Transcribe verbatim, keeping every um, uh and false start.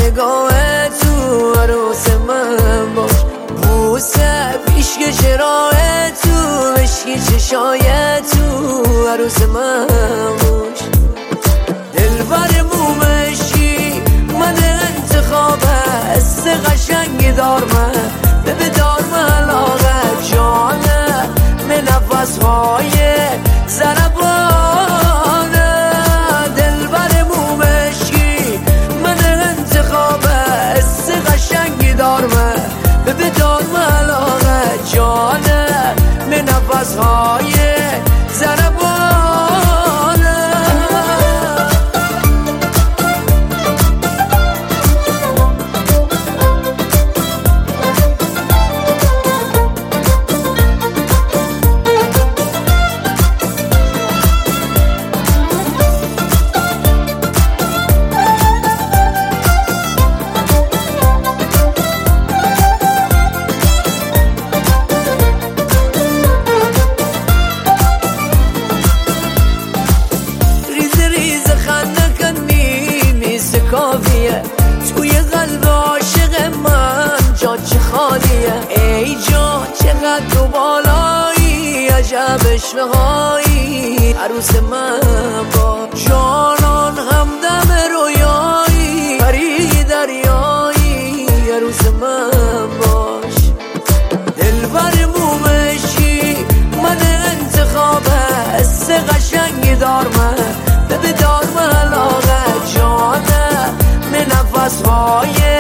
نگاه تو عروس من باش، بوسه پیشک چراه تو مشکی چشای تو عروس من باش. دلبر مومشی من انتخاب است قشنگ دار من به دار من لاغت جانه من نفس های زربانه. دلبر مومشی من انتخاب است قشنگ دار من به دار من لاغت جانه من نفس های زربانه. کافیه توی قلب عاشق من جا چه خالیه. ای جان چقدر تو بالایی عجب اشوهایی عروس من با جانان همدم رویایی پری دریایی عروس من باش. دلبر مومشی من انتخاب است قشنگ دار من به دار من لاغت جانه من نفس های